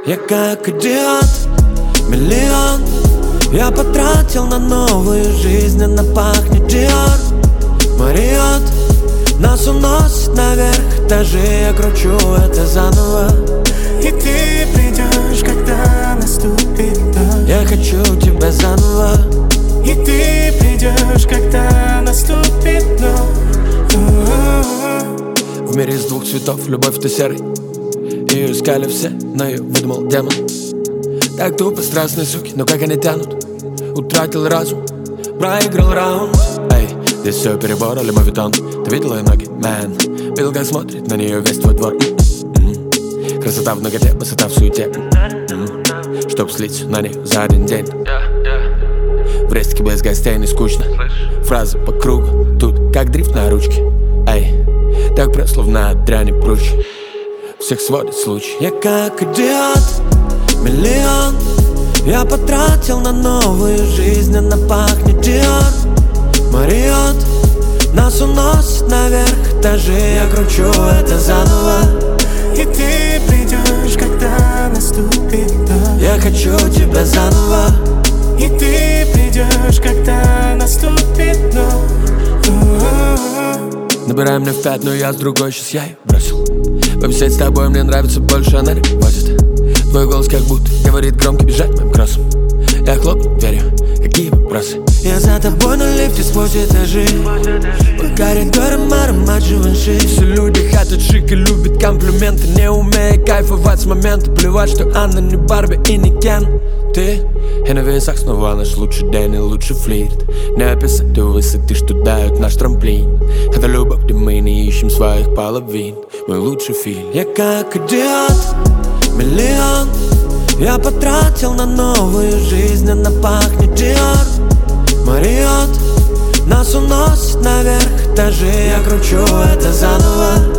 Я как идиот, миллион я потратил на новую жизнь. Она пахнет Dior, Marriott. Нас уносит наверх этажи, я кручу это заново. И ты придешь, когда наступит дождь. Я хочу тебя заново. И ты придешь, когда наступит ночь. В мире из двух цветов любовь-то серый. Ее искали все, но ее выдумал демон. Так тупо страстные суки, но как они тянут. Утратил разум, проиграл раунд. Эй, здесь все перебор, лимовитон. Ты видела ее ноги, мэн? Видел, как смотрит на нее весь твой двор. Красота в ноготе, высота в суете. Чтоб слить на них за один день. В рестике без гостей не скучно. Фразы по кругу, тут как дрифт на ручке. Эй, так прям словно от дряни прочь. Всех сводит случай. Я как идиот, миллион я потратил на новую жизнь. Она пахнет Dior, Marriott. Нас уносит наверх этажи, я кручу это заново. И ты придешь, когда наступит дождь. Я хочу тебя заново. И ты придешь, когда наступит ночь. Набирай меня в 5, но я с другой, сейчас я ее бросил. Повисеть с тобой мне нравится больше, она возит. Твой голос как будто говорит громко, бежать моим кроссом. Я хлопну дверью, какие вопросы? Я за тобой на лифте сквозь этажи. По коридорам аромат Живанши. Все люди хотят шик и любят комплименты, не умея кайфовать с момента. Плевать, что она не Барби и не Кен. Ты и на весах снова наш лучший день и лучший флирт. Не описать ту высоты, что дают наш трамплин. Это любовь, где мы не ищем своих половин. Мой лучший фильм. Я как идиот, миллион я потратил на новую жизнь. Она пахнет Dior, Marriott. Нас уносит наверх этажи, я кручу это заново.